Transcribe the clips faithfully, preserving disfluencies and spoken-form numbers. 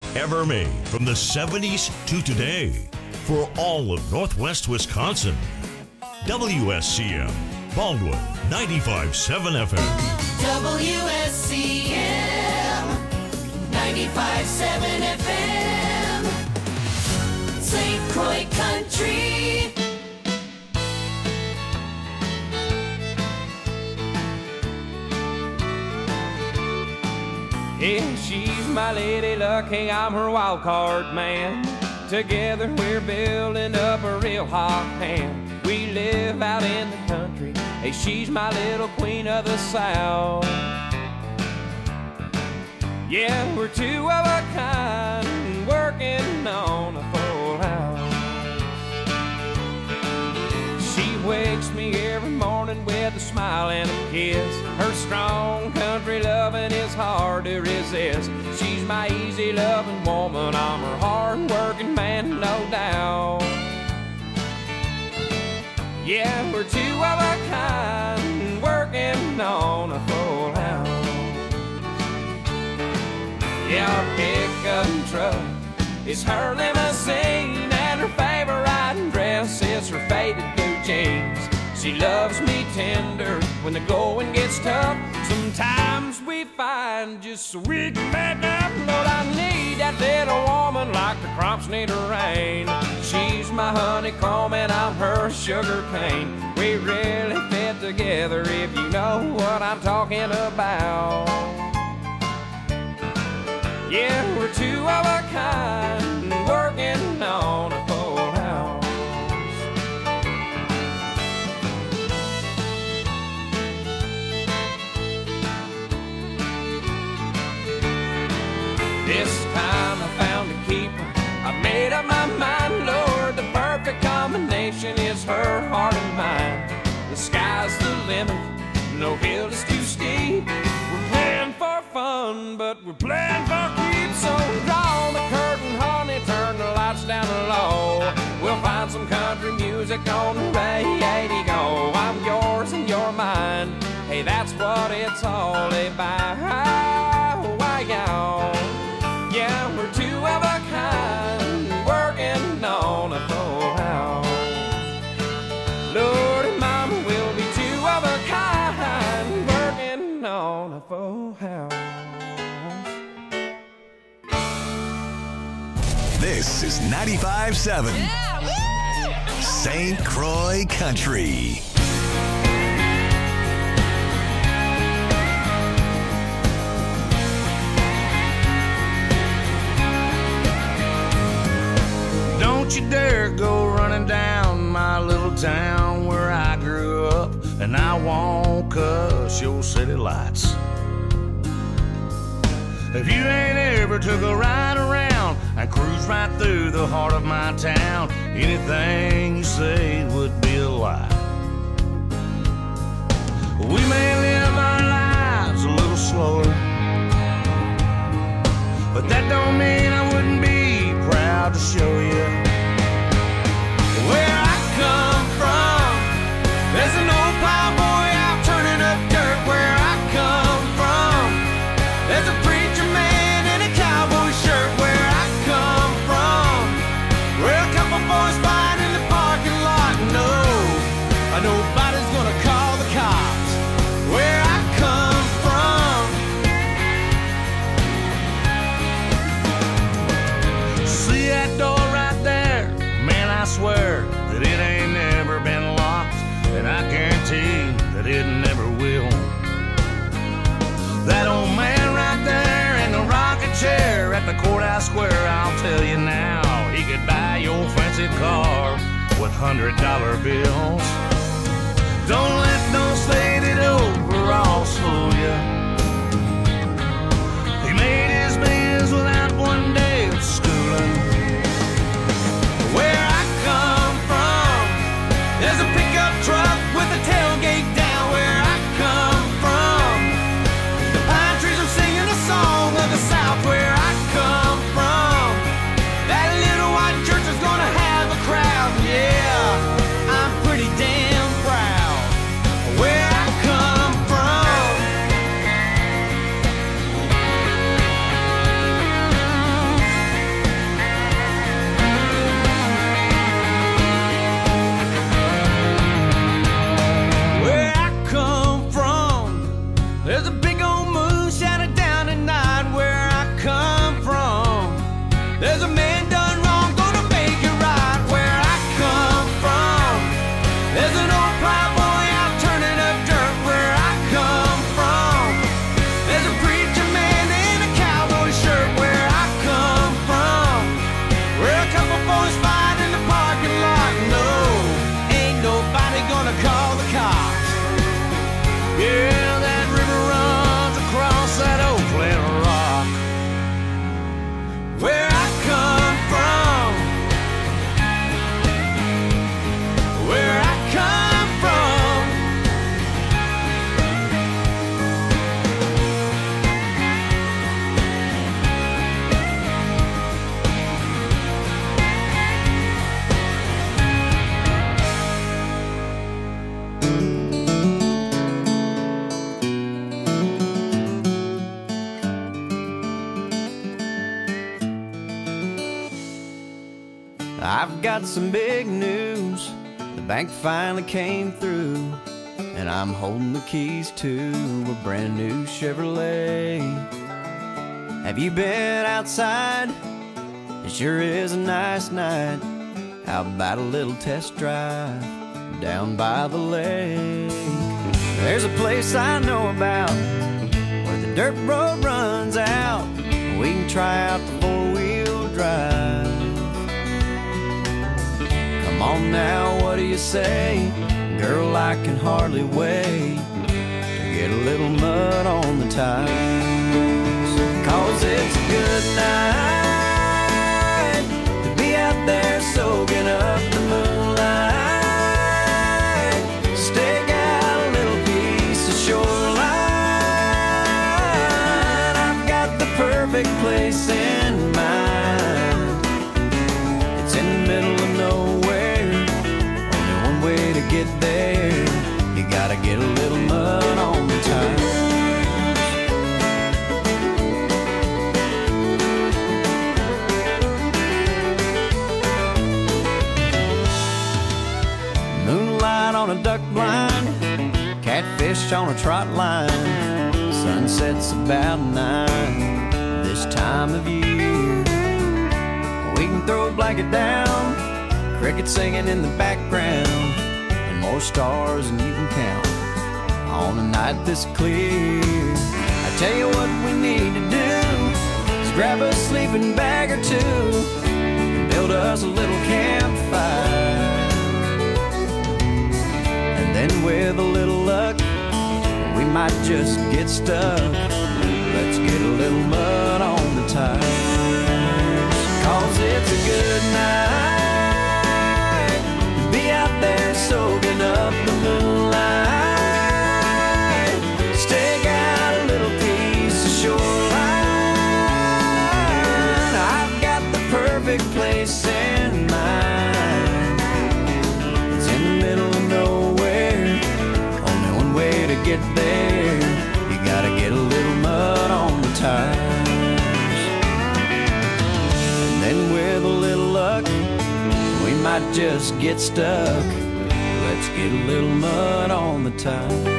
ever made from the seventies to today for all of Northwest Wisconsin. W S C M, Baldwin, ninety-five point seven F M. W S C M, ninety-five point seven F M. Saint Croix Country. Yeah, she's my lady luck, hey, I'm her wild card man. Together we're building up a real hot hand. We live out in the country, hey, she's my little queen of the South. Yeah, we're two of a kind, working on a full house. She wakes me every morning with a smile and a kiss. Her strong country loving is hard to resist. She's my easy loving woman, I'm her hard working man, no doubt. Yeah, we're two of a kind, working on a full house. Yeah, our pickup truck is her limousine, and her favorite riding dress is her faded blue jeans. She loves me tender when the going gets tough. Sometimes we find just so we can make up. Lord, I need that little woman like the crops need a rain. She's my honeycomb and I'm her sugar cane. We really fit together if you know what I'm talking about. Yeah, we're two of a kind, working on a full house. This time I found a keeper, I made up my mind, Lord, the perfect combination is her heart and mine. The sky's the limit, no hill is too steep. We're playing for fun, but we're playing for keeps. So draw the curtain, honey, turn the lights down low. We'll find some country music on the radio. I'm yours and you're mine, hey, that's what it's all about. Why, y'all? Yeah, we're two of a kind, working on a full house. Lord and Mama will be two of a kind, working on a full house. This is ninety-five point seven yeah, Saint Croix Country. Don't you dare go running down my little town where I grew up, and I won't cuss your city lights. If you ain't ever took a ride around and cruise right through the heart of my town, anything you say would be a lie. We may live our lives a little slower, but that don't mean I wouldn't be proud to show you where I come from. There's an old plowboy out turning up dirt where I come from. There's a preacher man in a cowboy shirt where I come from. Where a couple boys fight in the parking lot. No, nobody's gonna call the cops where I come from. See that door right there? Man, I swear that it ain't never been locked, and I guarantee that it never will. That old man right there in the rocking chair at the courthouse square, I'll tell you now, he could buy your fancy car with hundred dollar bills. Don't let those faded overalls fool you. He made his biz without one day of schooling. Where I come from, there's a pickup truck with a tailgate down where I come from. The pine trees are singing a song of the South where I come from. That little white church is gonna have a crowd, yeah, I'm pretty damn proud where I come from. I've got some big news. The bank finally came through, and I'm holding the keys to a brand new Chevrolet. Have you been outside? It sure is a nice night. How about a little test drive down by the lake? There's a place I know about where the dirt road runs out. We can try out the four-wheel drive. Come on now, what do you say? Girl, I can hardly wait to get a little mud on the tires. Cause it's a good night to be out there soaking up the moonlight. Stake out a little piece of shoreline. I've got the perfect place in mind. It's in the middle of nowhere. Only one way to get there. You gotta get a little mud on the tires. Moonlight on a duck blind, catfish on a trot line. Sunset's about nine this time of year. We can throw a blanket down, crickets singing in the background, and more stars than you can count on a night this clear. I tell you what we need to do is grab a sleeping bag or two and build us a little campfire. And then with a little luck, we might just get stuck. Let's get a little mud on the tires. Cause it's a good night to be out there soaking up the moonlight. Stake out a little piece of shoreline. I've got the perfect place in mind. It's in the middle of nowhere. Only one way to get there. You gotta get a little mud on the tires. And then with a little luck, we might just get stuck. Let's get a little mud on the tires.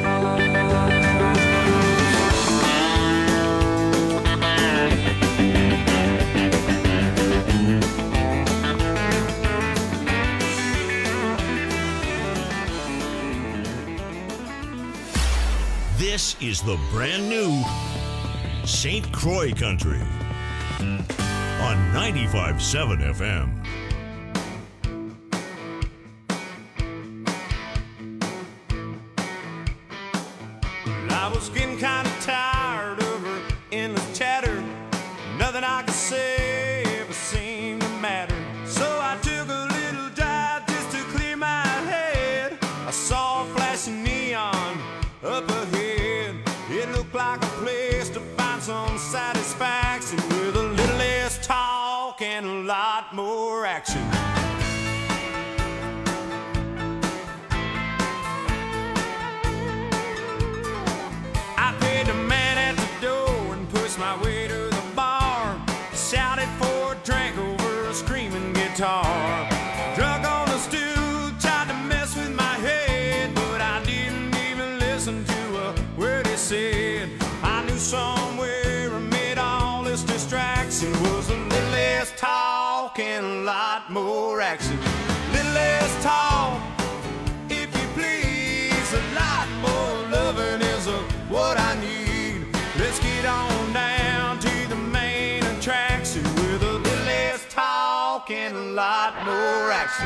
This is the brand new Saint Croix Country on ninety-five point seven F M. I was getting kind of tired of her endless chatter. Nothing I could say ever seemed to matter. So I took a little drive just to clear my head. I saw a flashing neon up ahead. It looked like a place to find some satisfaction with a little less talk and a lot more action. I paid the man at the door and pushed my way to the bar. Shouted for a drink over a screaming guitar. Drunk on the stool, tried to mess with my head, but I didn't even listen to a word he said. I knew somewhere amid all this distraction was a little less talk and a lot more action. Little less talk, if you please, a lot more loving is a, what I need. Let's get on down to the main attraction with a little less talk and a lot more action.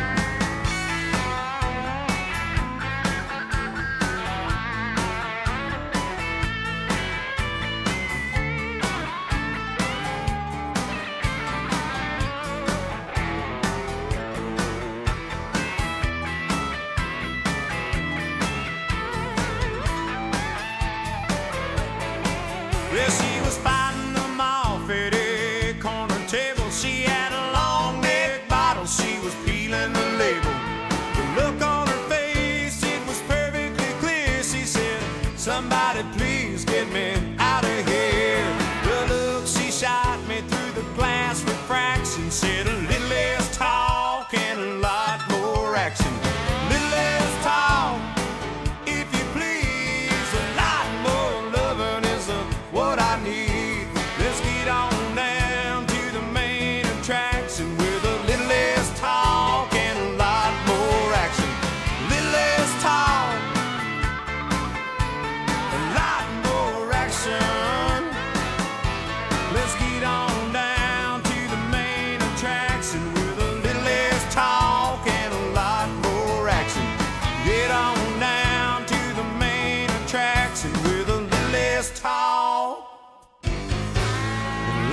Well, she was fighting them off at a corner table. She had a long neck bottle, she was peeling the label. The look on her face, it was perfectly clear. She said, somebody please get me out of here. The look she shot me through the glass refraction said, a little less talk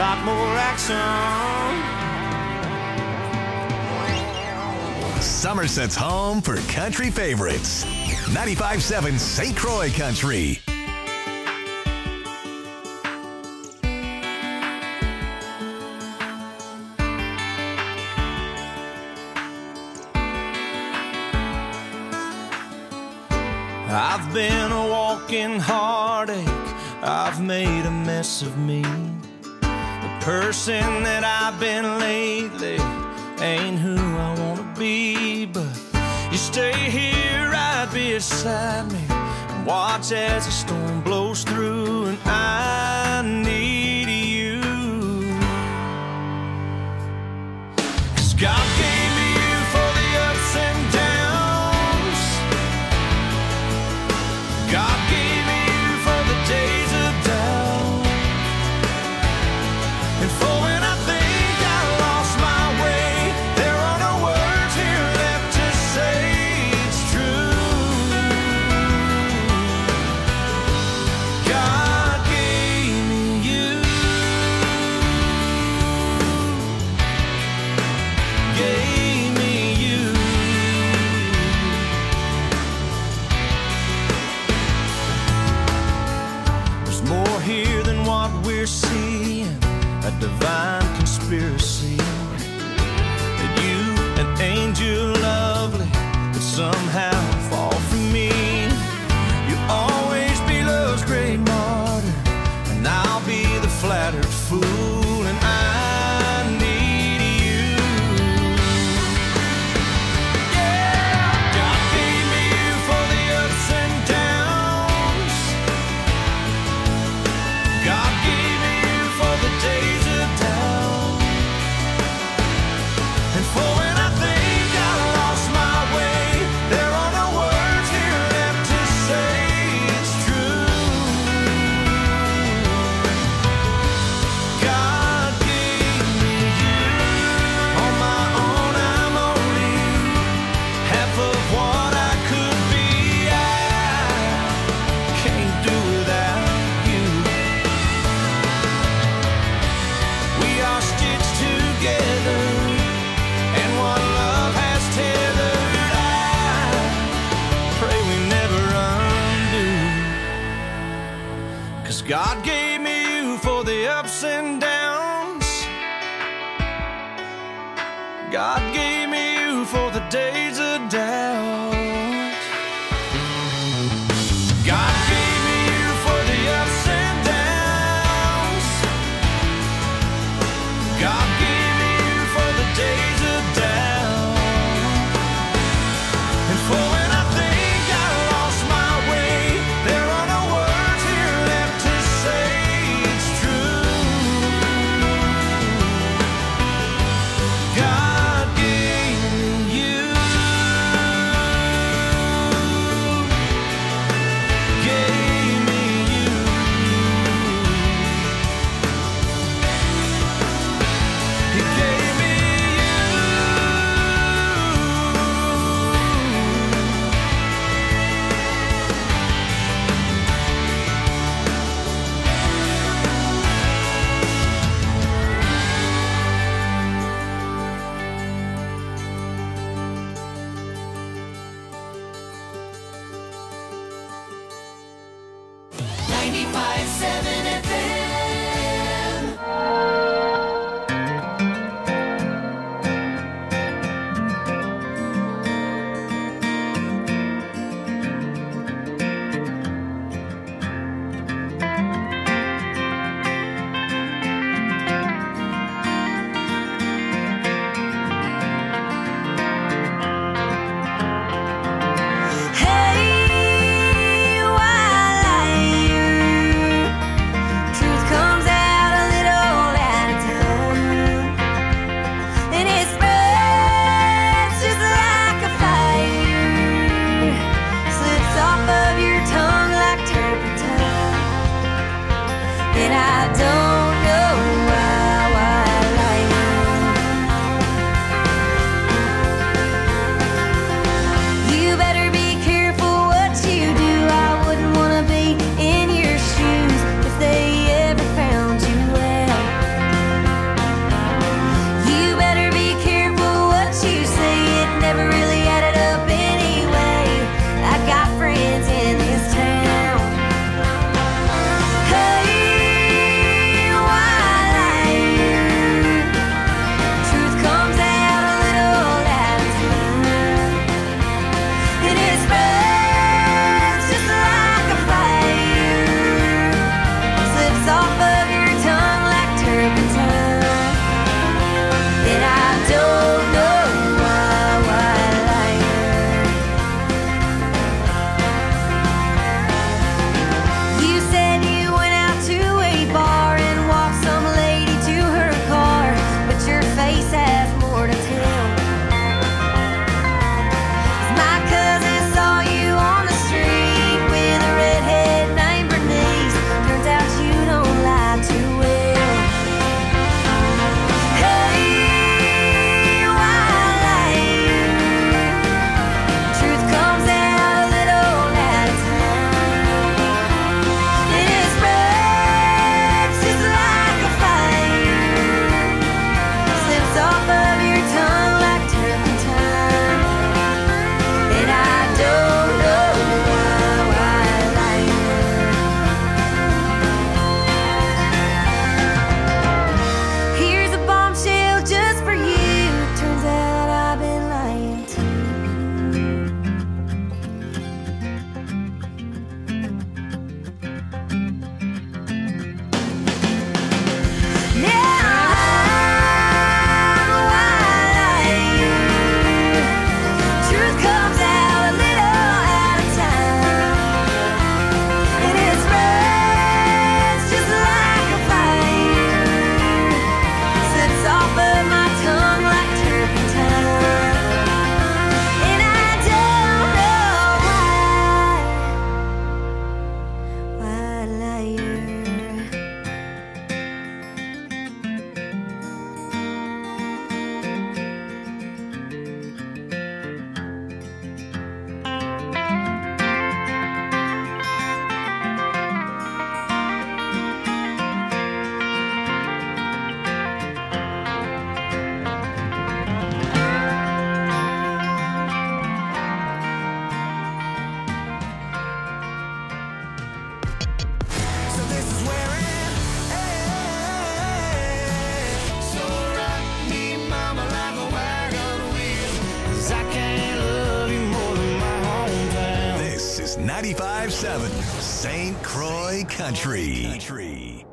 lot more action. Somerset's home for country favorites. ninety-five point seven Saint Croix Country. I've been a walking heartache. I've made a mess of me. The person that I've been lately ain't who I wanna be. But you stay here right beside me and watch as the storm blows through. And I need you, 'cause God gave me you for the ups and downs. God gave me you for the days of doubt, and for when I think I lost my way, there are no words here left to say it's true. God gave me you, gave me you. There's more here than what we're seeing, a divine conspiracy. That you, an angel lovely, could somehow fall for me. You'll always be love's great martyr, and I'll be the flattered fool. And I need you. Yeah, God gave me you for the ups and downs. God gave me you for the days of doubt, and for when I think I lost my way, there are no words here left to say it's true. God gave me you. On my own I'm only half of what I could be. I can't do without you. We are stitched together, and what love has tethered, I pray we never undo. 'Cause God gave me you for the ups and downs. God gave me you for the days of doubt. God gave me you for the ups and downs. God gave me you for the days of doubt, and for when I think I lost my way, there are no words here left to say it's true. God gave me you, gave me you. He gave me ninety-five point seven F M. Hey, while I ninety-five point seven Saint Croix Country. Country.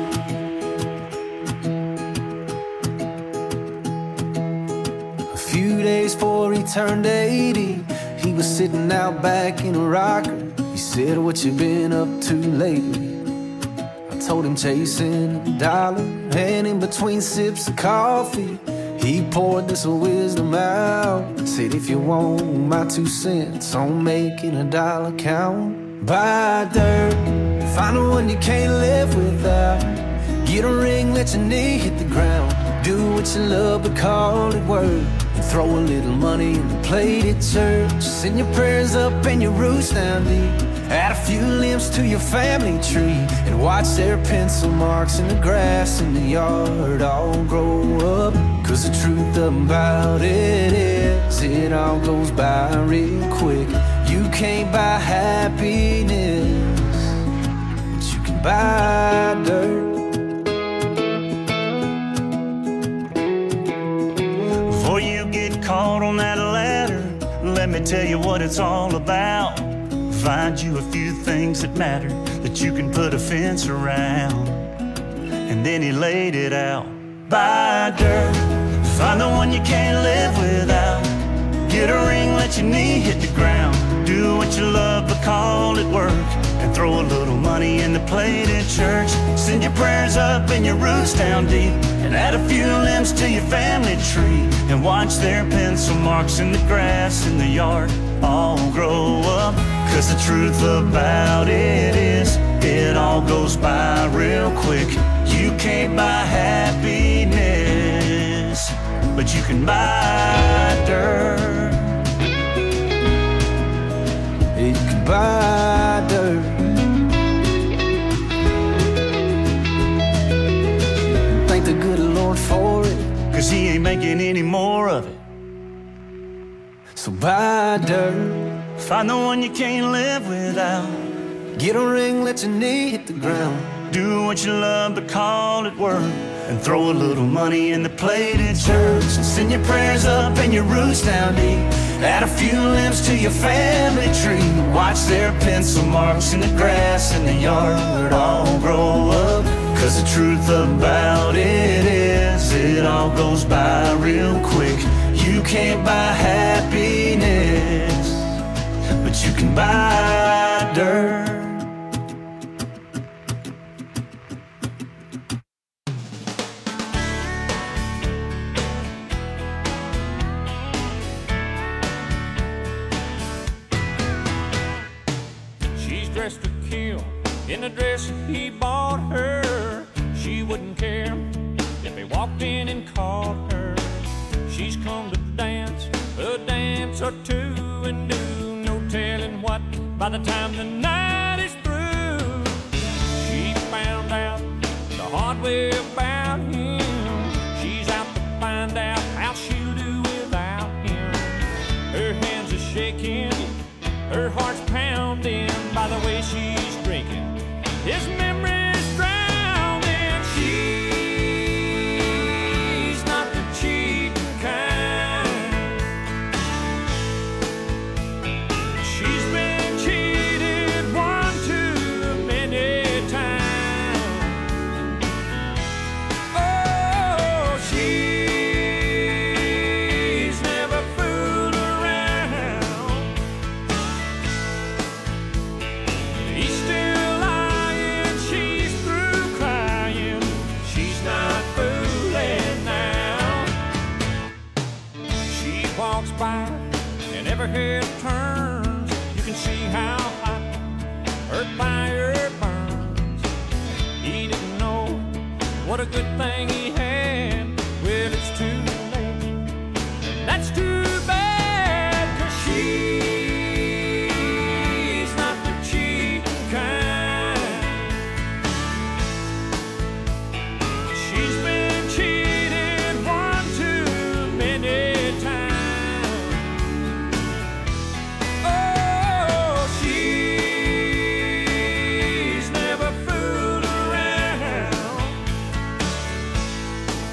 A few days before he turned eighty, he was sitting out back in a rocker. He said, "What you been up to lately?" I told him chasing a dollar, and in between sips of coffee, he poured this wisdom out. Said, "If you want my two cents on making a dollar count, buy dirt, find the one you can't live without. Get a ring, let your knee hit the ground. Do what you love, but call it work. And throw a little money in the plate at church. Send your prayers up and your roots down deep. Add a few limbs to your family tree, and watch their pencil marks in the grass in the yard all grow up. Cause the truth about it is, it all goes by real quick. You can't buy happiness, but you can buy dirt." Before you get caught on that ladder, let me tell you what it's all about. Find you a few things that matter, that you can put a fence around. And then he laid it out. Buy dirt, find the one you can't live without. Get a ring, let your knee hit the ground. Do what you love, but call it work. And throw a little money in the plate at church. Send your prayers up and your roots down deep. And add a few limbs to your family tree. And watch their pencil marks in the grass in the yard all grow up. Cause the truth about it is, it all goes by real quick. You can't buy happiness, but you can buy dirt. You can buy dirt. Thank the good Lord for it, cause he ain't making any more of it. So buy dirt. Find the one you can't live without. Get a ring, let your knee hit the ground. Do what you love, but call it work. And throw a little money in the plate at church. Send your prayers up and your roots down deep. Add a few limbs to your family tree. Watch their pencil marks in the grass in the yard all grow up. Cause the truth about it is, it all goes by real quick. You can't buy happiness, but you can buy dirt. She's dressed to kill in a dress he bought her. She wouldn't care if he walked in and caught her. She's come to dance a dance or two and do no telling what by the time the night is through. She found out the hard way about him. She's out to find out how she'll do without him. Her hands are shaking, her heart's pounding by the way she's drinking. His memory's drowning. She's not the cheating kind. She's been cheated one too many times. Oh, she's never fooled around. He's still lying, she's through crying. She's not fooling now. She walks by and every head turns. You can see how hot her fire burns. He didn't know what a good thing he had. Well, it's too late. That's too bad, cause she's not the cheating kind. She's been cheated one too many times. Oh, she's never fooled around.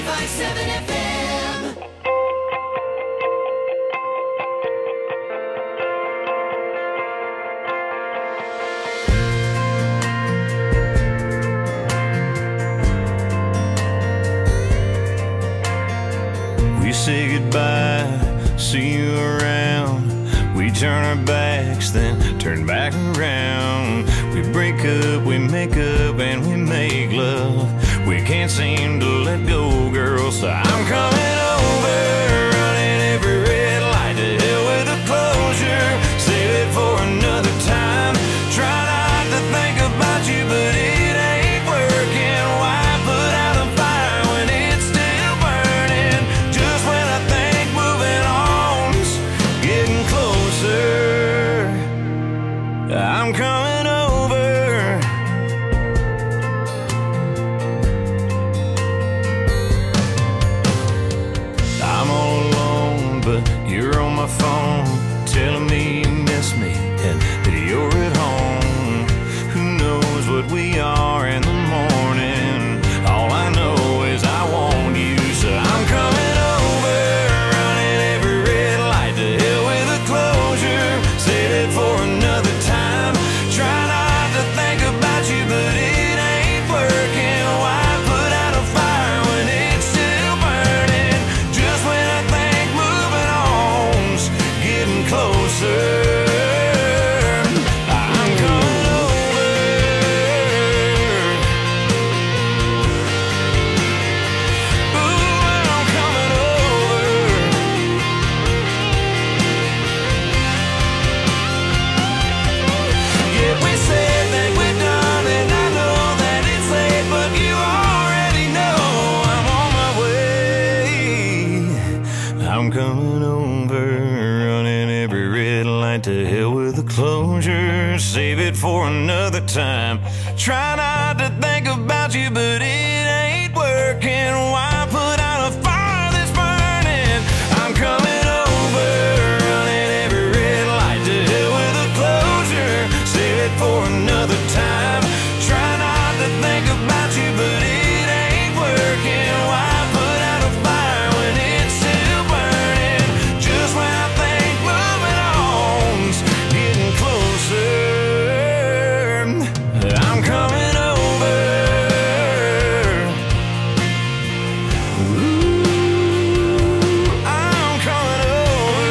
ninety-five point seven F M. We say goodbye, see you around. We turn our backs, then turn back around. We break up, we make up, and we make love. We can't seem to let go, girl, so I'm coming over, running every red light. To hell with the closure, save it for another time. Try not to think about you, but it ain't working. Why put out a fire when it's still burning? Just when I think moving on's getting closer, I'm coming over. I'm all alone, but you're on my phone, telling me you miss me and that you're at home. Who knows what we are in the morning? All I know is I want you, so I'm coming over, running every red light. To hell with the closure, save it for another time. Try not to think about you, but it ain't working. Why put out a fire when it's still burning? Just when I think moving on's getting closer, I'm coming over. Ooh, I'm coming over. Yeah, we said that we're done, and I know that it's late, but you already know I'm on my way. I'm coming over, running every red light. To hell with the closure, save it for another time. Try not to think about you, but it ain't working. Why put out a fire that's burning? I'm coming over, running every red light. To hell with the closure, save it for another time. Try not to think about you, but it ain't working. Why put out a fire when it's still burning? Just when I think moving on's getting closer, I'm coming over. Ooh, I'm coming over.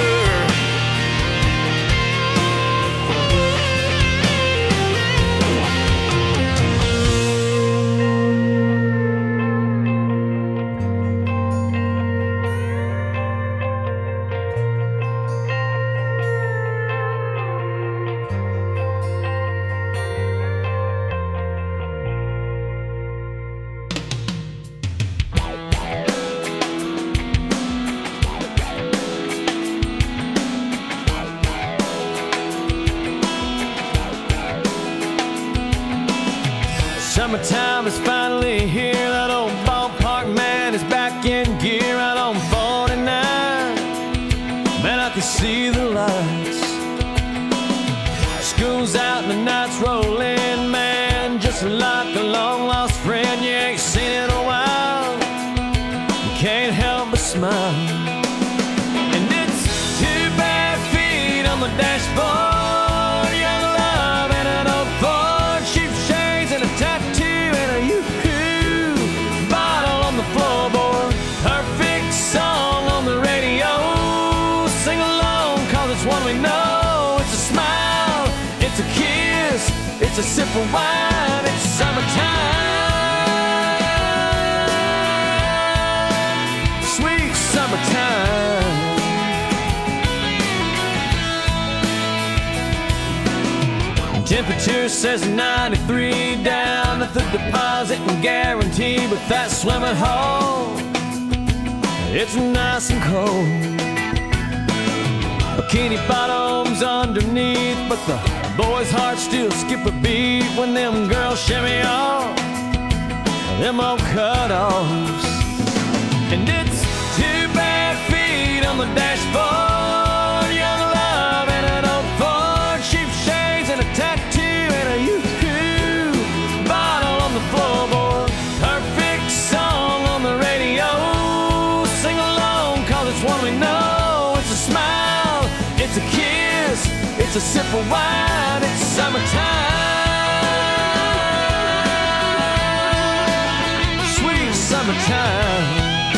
Summertime is finally here. That old ballpark man is back in gear out on forty-nine. Man, I can see the lights. School's out and the night's rolling, man. Just like a long lost friend you ain't seen in a while. You can't help but smile. And it's two bare feet on the dashboard, young love and an old Ford, cheap shades and a tattoo and a yoo-hoo bottle on the floorboard. Perfect song on the radio. Sing along, cause it's one we know. It's a smile, it's a kiss, it's a sip of wine. It's summertime, sweet summertime. Temperature says ninety-three down at the deposit and guarantee, but that swimming hole, it's nice and cold. Bikini bottoms underneath, but the boys' hearts still skip a beat when them girls shimmy off them old cut-offs. And it's two bare feet on the dashboard, young love and an old Ford, cheap shades and a tattoo and a yoo-hoo bottle on the floorboard. Perfect song on the radio. It's a sip of wine, it's summertime. Sweet summertime.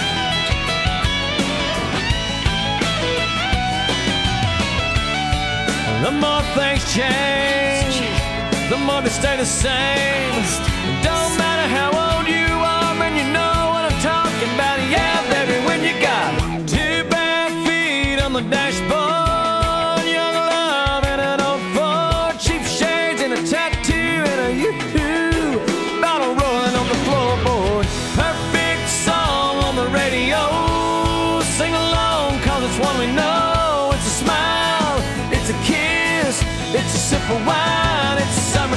The more things change, the more they stay the same. Don't matter how old you are, man, you know what I'm talking about. Yeah, baby, when you got two bare feet on the dashboard, young love and an old Ford, cheap shades and a tattoo and a yoo-hoo, bottle rolling on the floorboard. Perfect song on the radio, sing along, cause it's one we know. It's a smile, it's a kiss, it's a sip of wine, it's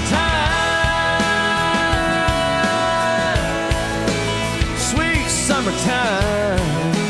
summertime. Sweet summertime.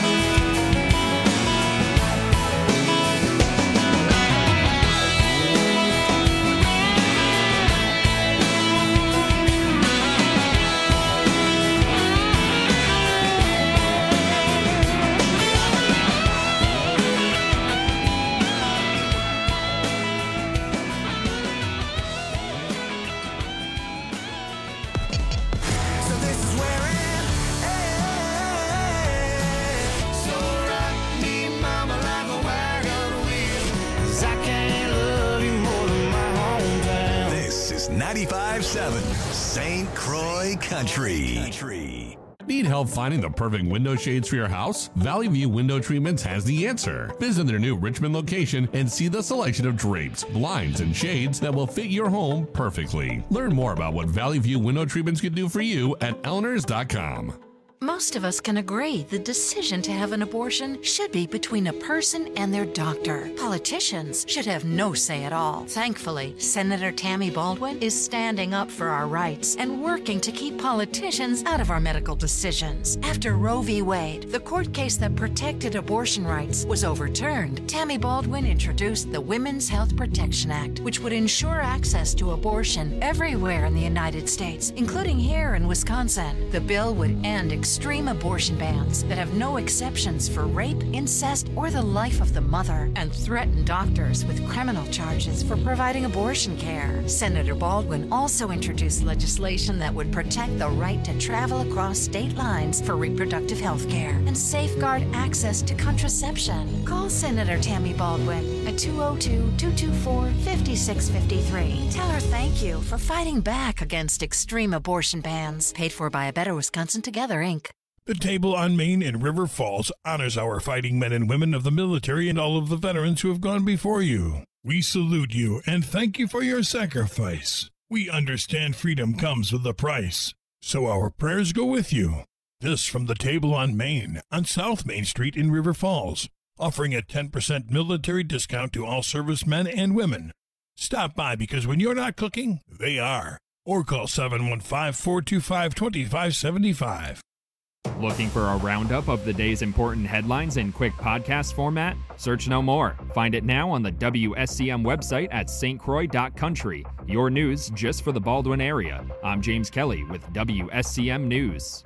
ninety-five seven Saint Croix Country. Country. Need help finding the perfect window shades for your house? Valley View Window Treatments has the answer. Visit their new Richmond location and see the selection of drapes, blinds, and shades that will fit your home perfectly. Learn more about what Valley View Window Treatments can do for you at elinors dot com. Most of us can agree the decision to have an abortion should be between a person and their doctor. Politicians should have no say at all. Thankfully, Senator Tammy Baldwin is standing up for our rights and working to keep politicians out of our medical decisions. After Roe v. Wade, the court case that protected abortion rights, was overturned, Tammy Baldwin introduced the Women's Health Protection Act, which would ensure access to abortion everywhere in the United States, including here in Wisconsin. The bill would end extreme abortion bans that have no exceptions for rape, incest, or the life of the mother, and threaten doctors with criminal charges for providing abortion care. Senator Baldwin also introduced legislation that would protect the right to travel across state lines for reproductive health care and safeguard access to contraception. Call Senator Tammy Baldwin at two oh two, two two four, five six five three. Tell her thank you for fighting back against extreme abortion bans. Paid for by A Better Wisconsin Together, Incorporated. The Table on Main in River Falls honors our fighting men and women of the military and all of the veterans who have gone before you. We salute you and thank you for your sacrifice. We understand freedom comes with a price, so our prayers go with you. This from the Table on Main on South Main Street in River Falls, offering a ten percent military discount to all servicemen and women. Stop by because when you're not cooking, they are. Or call seven one five, four two five, two five seven five. Looking for a roundup of the day's important headlines in quick podcast format? Search no more. Find it now on the W S C M website at s t croix dot country. Your news just for the Baldwin area. I'm James Kelly with W S C M News.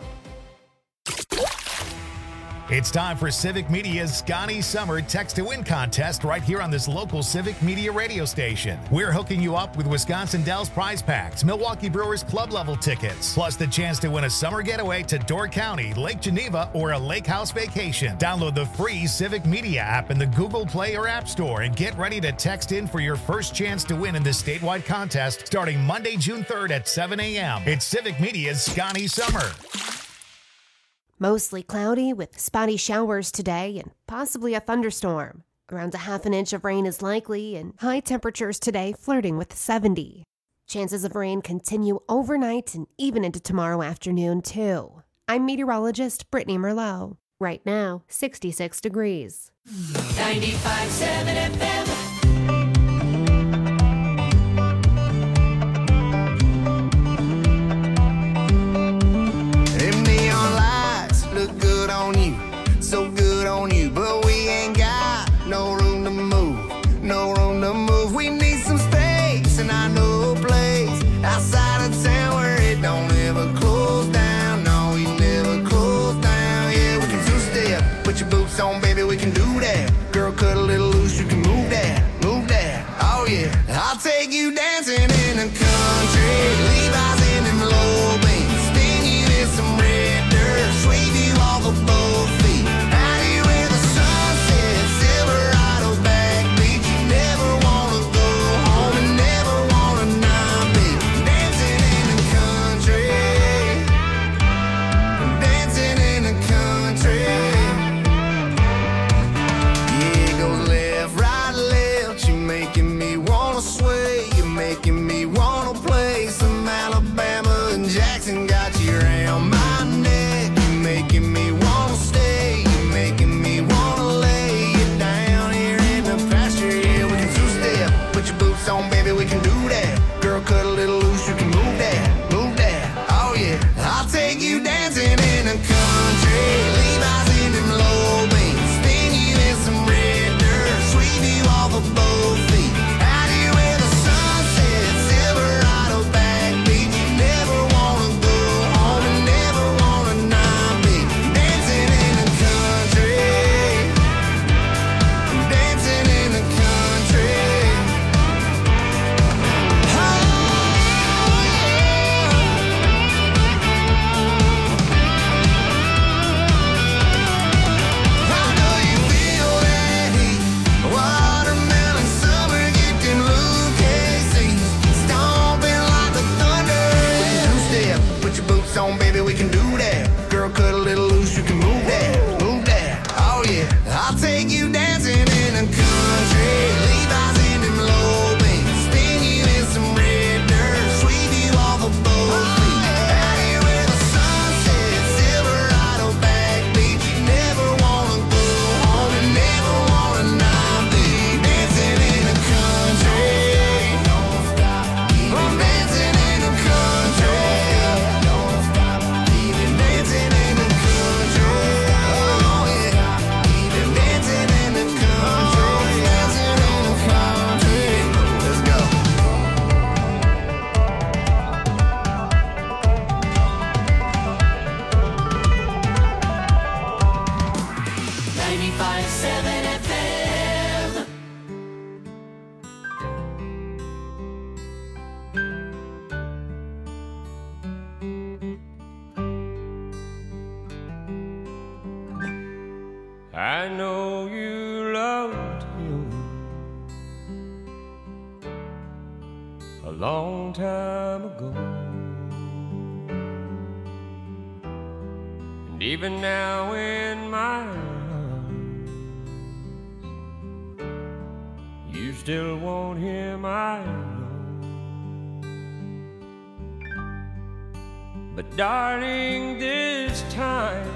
It's time for Civic Media's Scotty Summer Text to Win contest right here on this local Civic Media radio station. We're hooking you up with Wisconsin Dells prize packs, Milwaukee Brewers club level tickets, plus the chance to win a summer getaway to Door County, Lake Geneva, or a lake house vacation. Download the free Civic Media app in the Google Play or App Store and get ready to text in for your first chance to win in this statewide contest starting Monday, June third at seven a.m. It's Civic Media's Scotty Summer. Mostly cloudy with spotty showers today and possibly a thunderstorm. Around a half an inch of rain is likely and high temperatures today flirting with seventy. Chances of rain continue overnight and even into tomorrow afternoon too. I'm meteorologist Brittany Merlot. Right now, sixty-six degrees. ninety-five point seven F M. So good on you, but we ain't got no room to move, no room to move. We need some space, and I know a place outside of town where it don't ever close down. No, we never close down. Yeah, we can two-step, put your boots on, baby, we can do that. Girl, cut a little loose, you can move that. long time ago. And even now in my arms, you still want him, I know. But darling, this time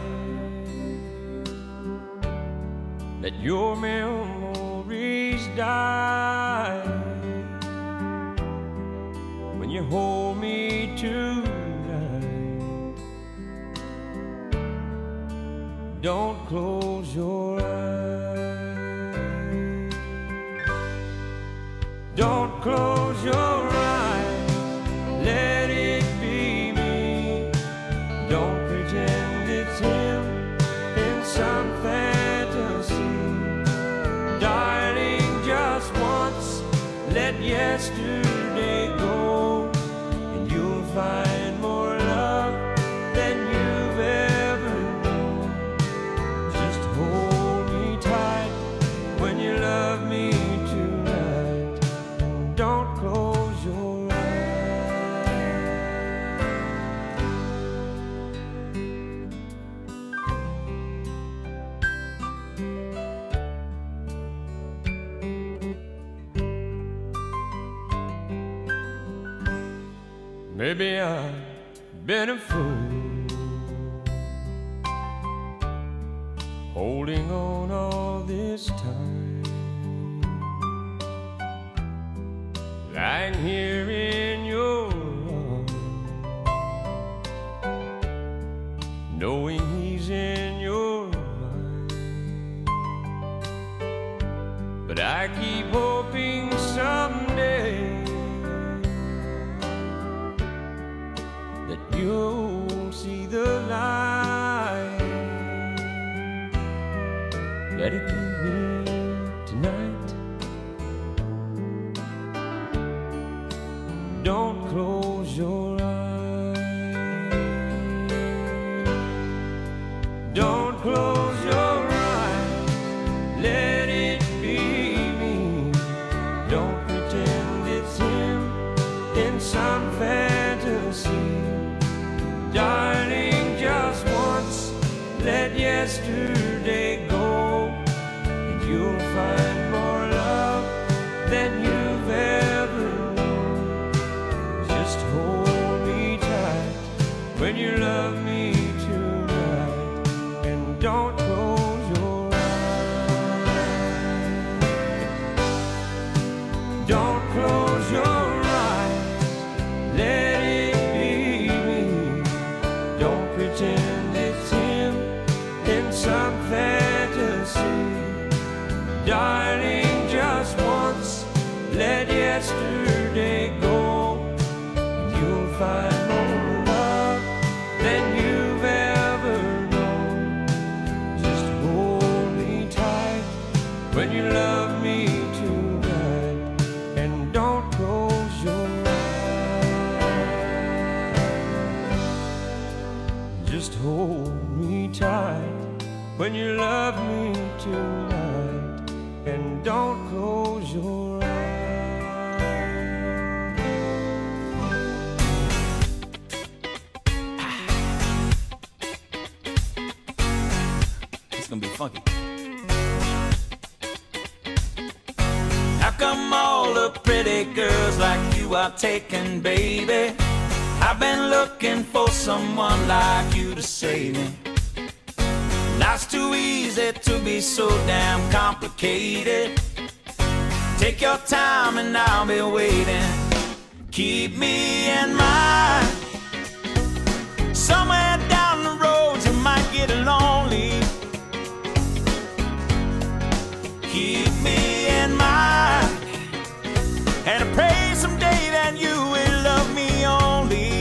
let your memories die. When you hold me tonight, don't close your eyes. Don't close your eyes, let it be me. Don't pretend it's him in some fantasy. Darling, just once, let yesterday go, and you'll find more love than you've ever known. Just hold me tight when you love me tonight, and don't close your eyes. Maybe I've been a fool, holding on all this time, lying here in your arms, knowing he's in your mind. But I keep hoping someday that you'll see the light. Let it be me tonight. Don't close your eyes. Don't close your eyes. Let it be me. Don't pretend it's him in some fantasy. Darling, just once, let yesterday go, and you'll find more love than you've ever known. Just hold me tight when you love me tonight, and don't close your eyes. Don't close your eyes, let it be me. Don't pretend it's him in some fantasy. Darling, just once, let yesterday go, and you'll find more love than you've ever known. Just hold me tight when you love me tonight, and don't close your eyes. Just hold me tight when you love me tonight, and don't close your eyes. It's gonna be funky. How come all the pretty girls like you are taken, baby? I've been looking for someone like you to save me. Life's too easy to be so damn complicated. Take your time and I'll be waiting. Keep me in mind. Somewhere down the road you might get lonely. Keep me in mind. And I pray someday that you will love me only.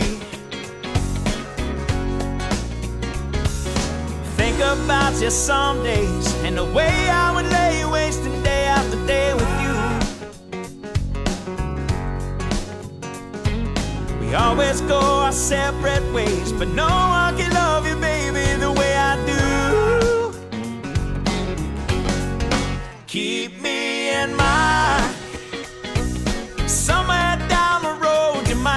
Think about you some days, and the way I would lay wasting day after day with you. We always go our separate ways, but no one can love you, baby, the way I do. Keep me in mind. Somewhere down the road you might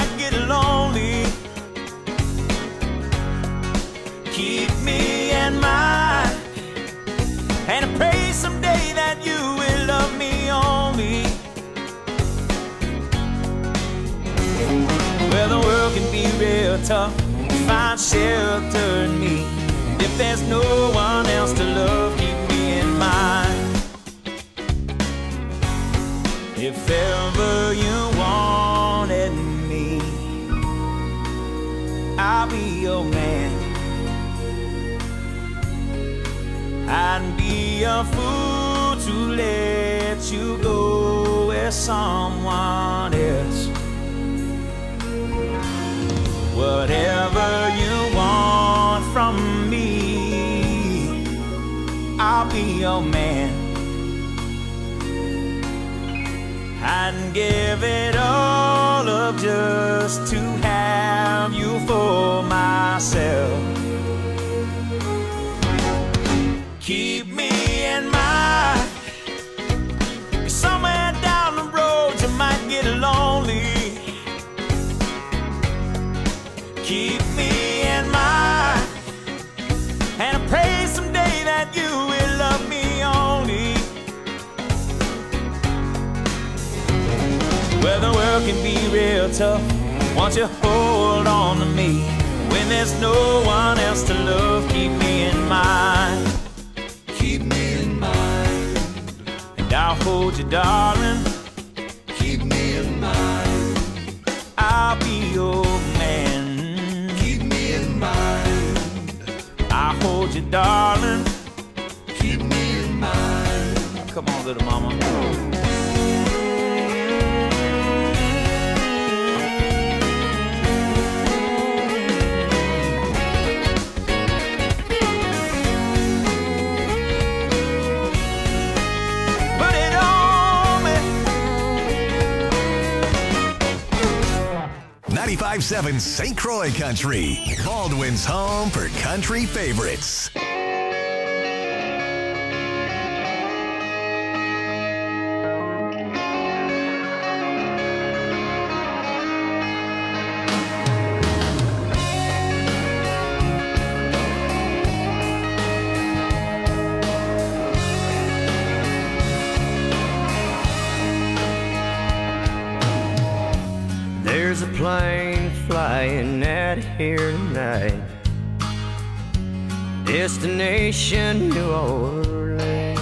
real tough to find shelter in me. And if there's no one else to love, keep me in mind. If ever you wanted me, I'll be your man. I'd be a fool to let you go with someone else. Whatever you want from me, I'll be your man. I'd give it all up just to have you for myself. Keep me in mind. Somewhere down the road you might get lonely. Keep me in mind, and I pray someday that you will love me only. Well, the world can be real tough. Won't you hold on to me? When there's no one else to love, keep me in mind. Keep me in mind, and I'll hold you, darling. Keep me in mind, I'll be your man. Keep me in mind, I'll hold you, darling. Keep me in mind. Come on, little mama. ninety-five seven Saint Croix Country, Baldwin's home for country favorites. There's a plane flying out here tonight, destination New Orleans.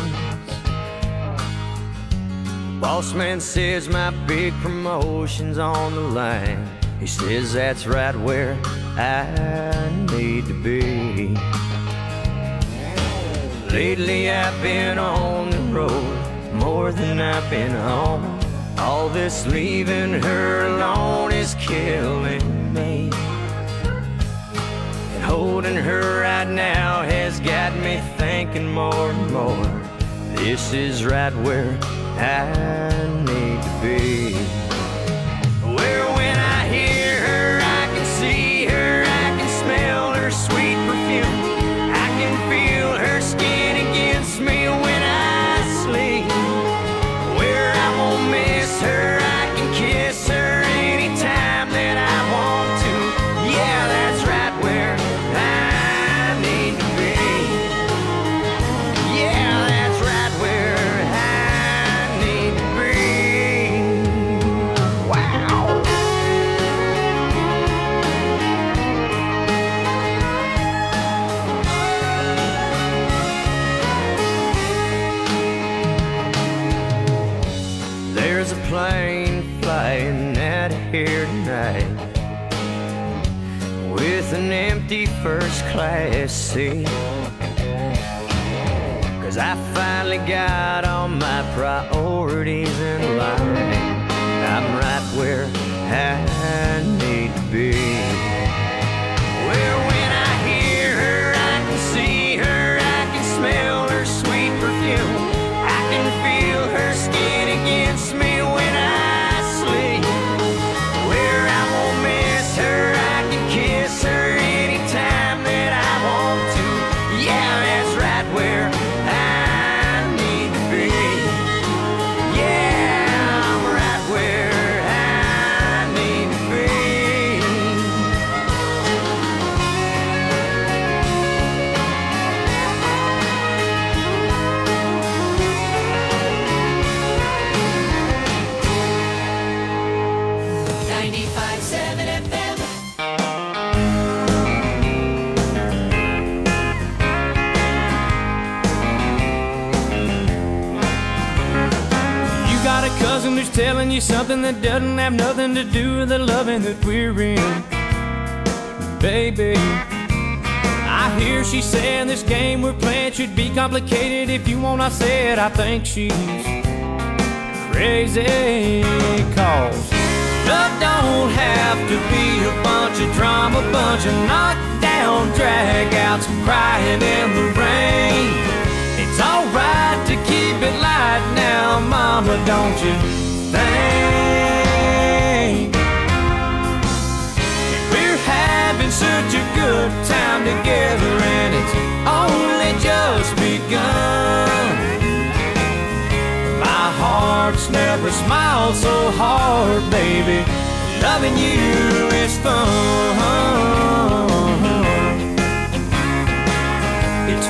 Boss man says my big promotion's on the line. He says that's right where I need to be. Lately I've been on the road more than I've been home. All this leaving her alone is killing me, and holding her right now has got me thinking more and more. This is right where I need to be. Where when I hear her, I can see her, I can smell her sweet perfume. I can feel her skin against me when I sleep. Where I won't miss her, I can kiss her anytime that I want to. Yeah, that's right where I need to be. Yeah, that's right where I need to be. Wow. There's a plane flying out of here tonight with an empty first class seat, 'cause I finally got all my priorities in line. I'm right where I need to be. Where when I hear her, I can see her, I can smell her sweet perfume. I can feel her skin against me when I sleep. Where I won't miss her, I can kiss her anytime that I want to. Yeah, that's right where I need to be. Yeah, I'm right where I need telling you something that doesn't have nothing to do with the loving that we're in. Baby, I hear she saying this game we're playing should be complicated. If you want, I said I think she's crazy. Cause love don't have to be a bunch of drama, bunch of knockdown drag-outs, crying in the rain. It's alright to keep it light now, mama, don't you think? We're having such a good time together, and it's only just begun. My heart's never smiled so hard, baby. Loving you is fun. It's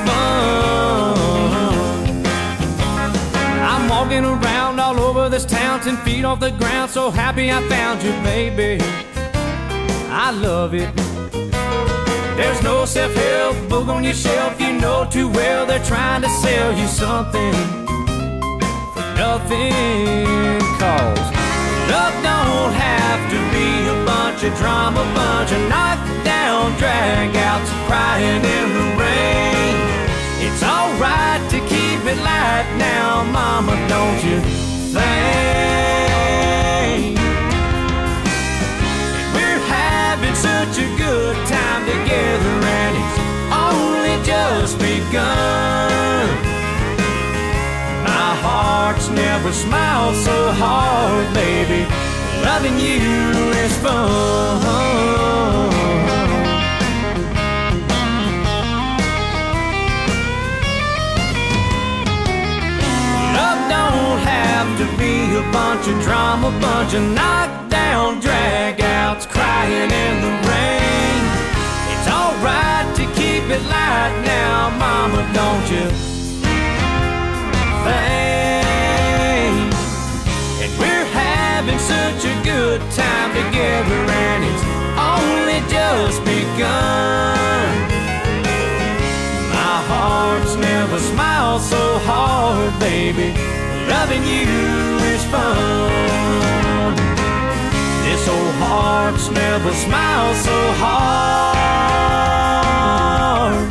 fun. I'm walking around all over this town, ten feet off the ground, so happy I found you, baby. I love it. There's no self-help book on your shelf. You know too well they're trying to sell you something for nothing. Cause love don't have to be a bunch of drama, bunch of knockdown drag-outs, crying in the rain. It's alright to keep it light now, mama, don't you think? We're having such a good time together, and it's only just begun. My heart's never smiled so hard, baby. Loving you is fun. Love don't have to be a bunch of drama, bunch of knockdown drag-outs, crying in the rain. It's alright to keep it light now, mama, don't you think? And we're having such a good time together, and it's only just begun. My heart's never smiled so hard, baby. Loving you is fun. This old heart's never smiled so hard.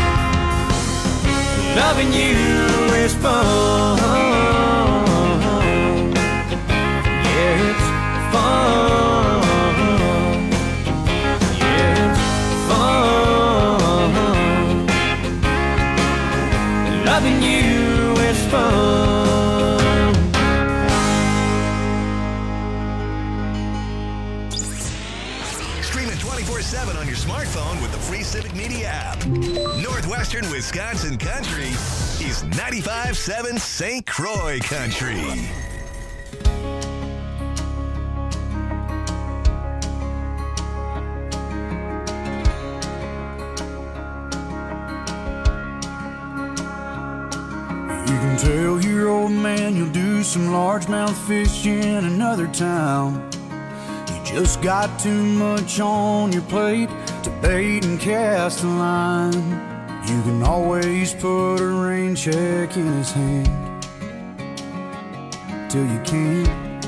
Loving you is fun. Yeah, it's fun. Yeah, it's fun. Loving you is fun. twenty-four seven on your smartphone with the free Civic Media app. Northwestern Wisconsin Country is ninety-five point seven Saint Croix Country. You can tell your old man you'll do some largemouth fish in another town. Just got too much on your plate to bait and cast a line. You can always put a rain check in his hand till you can't.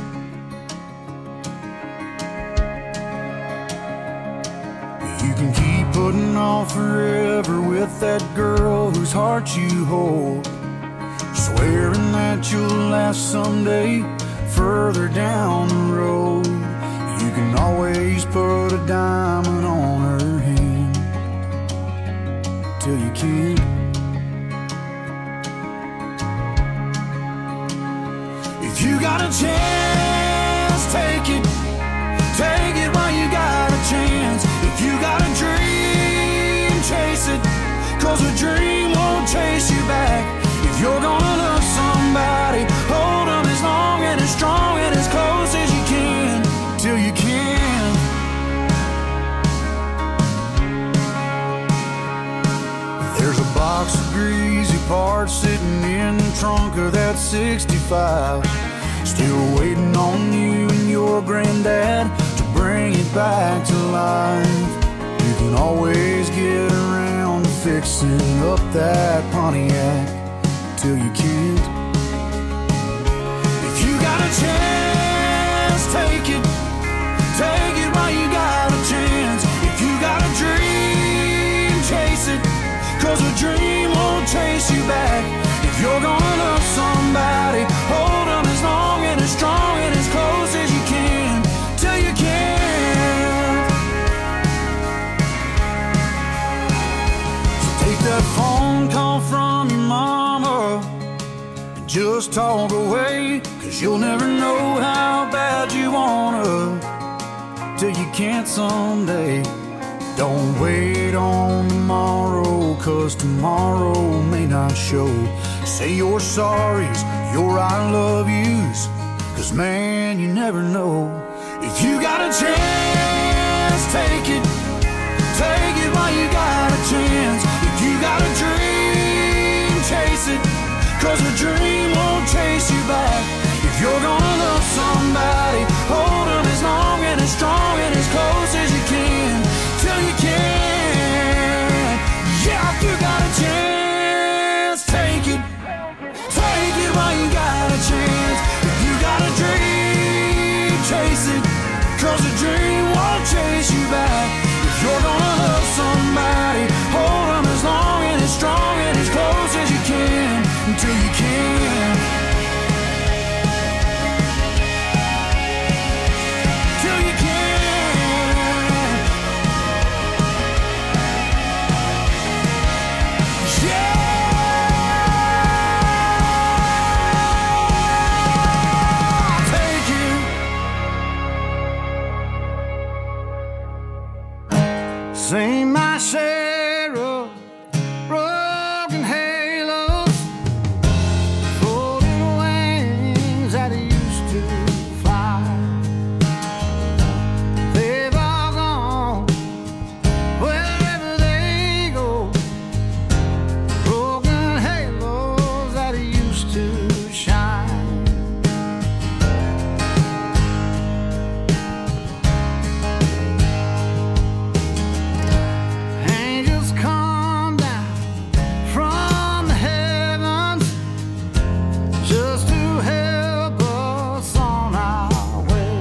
You can keep putting off forever with that girl whose heart you hold, swearing that you'll last someday further down the road. You can always put a diamond on her hand till you can't. If you got a chance, take it. Take it while you got a chance. If you got a dream, chase it. Cause a dream won't chase you back. If you're gonna love somebody, hold them as long and as strong and as close as you can till you can. There's a box of greasy parts sitting in the trunk of that sixty-five, still waiting on you and your granddad to bring it back to life. You can always get around to fixing up that Pontiac till you can't. If you got a chance, just talk away, 'cause you'll never know how bad you wanna till you can't someday. Don't wait on tomorrow, 'cause tomorrow may not show. Say your sorries, your I love yous, 'cause man, you never know. If you got a chance, take it. Take it while you got a chance. If you got a dream, chase it, 'cause a dream won't chase you back. If you're gonna love somebody, hold them as long and as strong and as close as you can, till you can. Yeah, if you got a chance, take it. Take it while you got a chance. If you got a dream, chase it, 'cause a dream won't chase you back. If you're gonna love somebody, hold them as long and as strong and as close as you can, until you can. Till you can. Yeah. Take it. Sing my share of broken halos, folded wings that used to fly. They've all gone wherever they go. Broken halos that used to shine. Angels come down from the heavens just to help us on our way.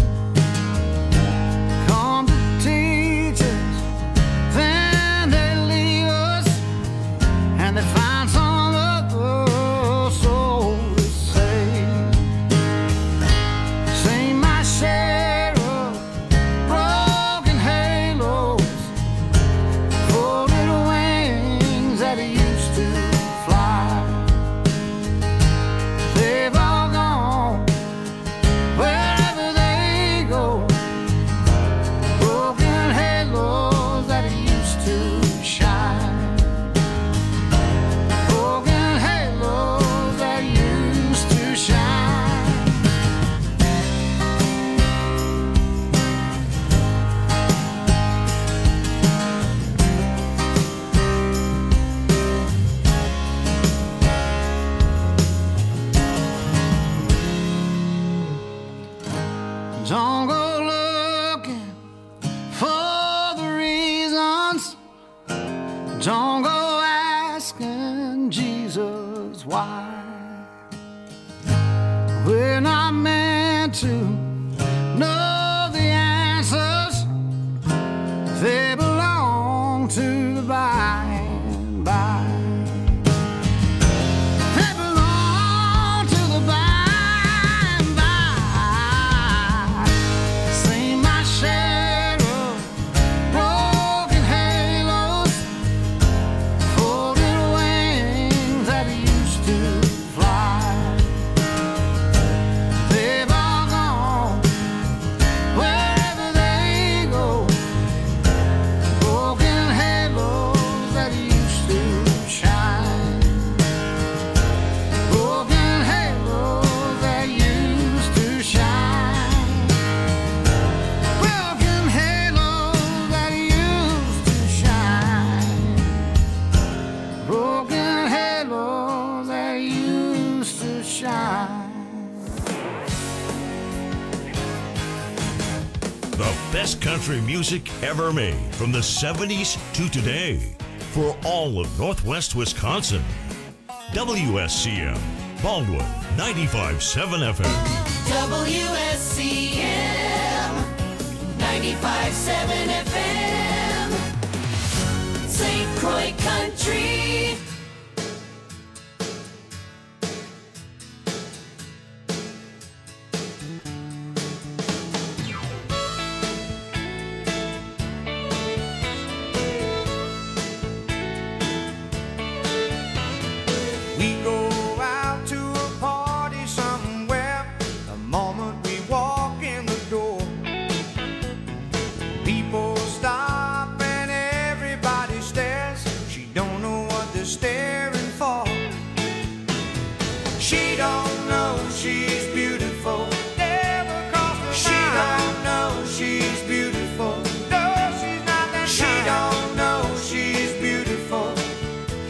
Come to teach us, then they leave us, and they find some other soul to save. Sing my share of broken halos, folded wings that used to fly. They've all gone wherever they go. Broken halos that used to shine. Broken halos that used to shine. Don't go looking for the reasons. Don't go asking Jesus why. We're not meant to know the answers. They belong to the by and by. They belong to the by and by. Sing my share of broken halos, folded wings that used to fly. They've all gone wherever they go. Broken halos that used to shine. Broken halos that used to shine. Broken halos that used to shine. Broken halos that used to shine. The best country music ever made from the seventies to today for all of Northwest Wisconsin. W S C M, Baldwin, ninety-five point seven F M. W S C M ninety-five point seven F M, Saint Croix Country.